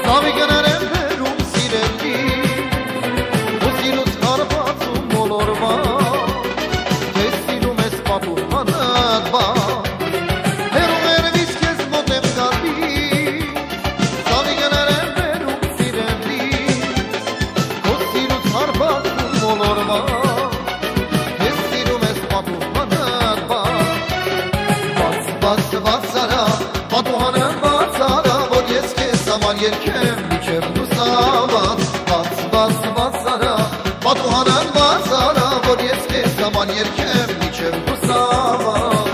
Զավիգներեմ բերում սիրելի ու սիրուց հարվածում մոլորվա Քեզ սիրում ես պատուհանդ բա Հերում երևից քեզ մոտ եմ գալի Զավիգներեմ բերում սիրելի ու սիրուց հարվածում մոլորվա Քեզ սիրում ես պատուհանդ բա Բաց արա պատուհանդ բաց արա որ ես քեզ համար երկեմ միջև լուսաբաց Բաց արա պատուհանդ բաց արա որ ես քեզ համար երկեմ միջև լուսաբաց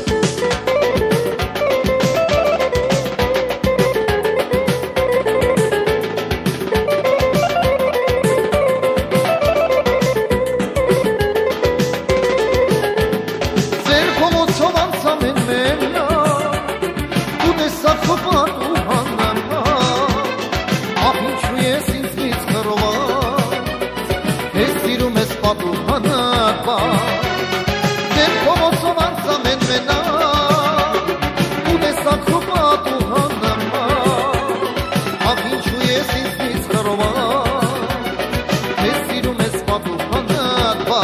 Ձեր փողոցով անցամ են մենակ ու տեսա քո պատուհանն Ահ ինչու ես ինձնից խռոված Ես սիրում ես պատուհանդ բա Ձեր փողոցով անցամ են մենակ ու տեսա քո պատուհանն Ահ ինչու ես ինձնից խռոված Ես սիրում ես պատուհանդ բա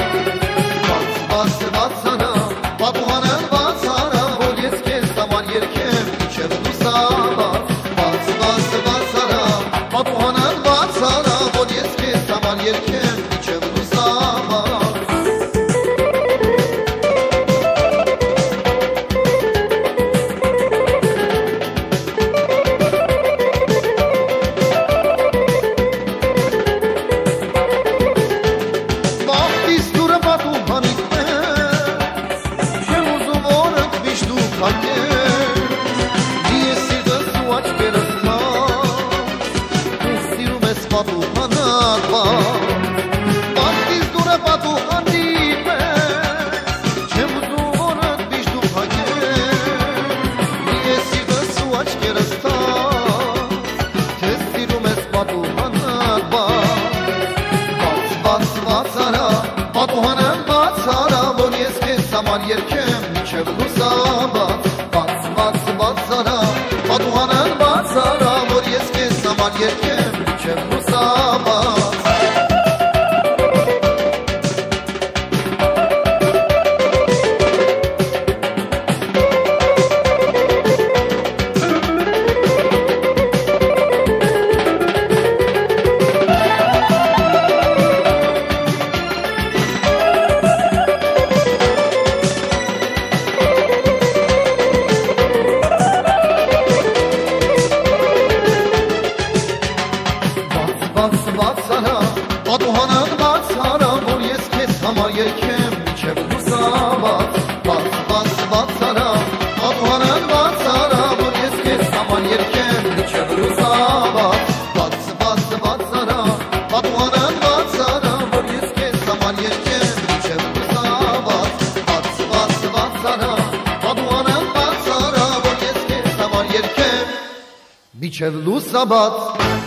Բաց արա պատուհանդ բաց արա որ ես քեզ համար երկեմ միջև լուսաբաց Բաց արա պատուհանդ բաց արա որ ես քեզ համար երկեմ միջև լուսաբաց Բախտիս դուրը պատուհանիդ Չեմ ուզում օրդ միշտ դու քակես Ես սիրտս ու աչքերս Ես սիրում ես պատուհանդ բա Բախտիս դուրը պատուհանիդ Չեմ ուզում օրդ միշտ դու քակես Ես սիրտս ու աչքերս Ես սիրում ես պատուհանդ բա Բաց արա պատուհանդ բաց արա որ ես քեզ համար երկեմ միջև լուսաբաց Բաց արա պատուհանդ բաց արա որ ես քեզ համար երկեմ միջև լուսաբաց Բաց արա պատուհանդ բաց արա որ ես քեզ համար երկեմ միջև լուսաբաց Բաց արա պատուհանդ բաց արա որ ես քեզ համար երկեմ միջև լուսաբաց Բաց արա պատուհանդ բաց արա որ ես քեզ համար երկեմ միջև լուսաբաց Բաց արա պատուհանդ բաց արա որ ես քեզ համար երկեմ միջև լուսաբաց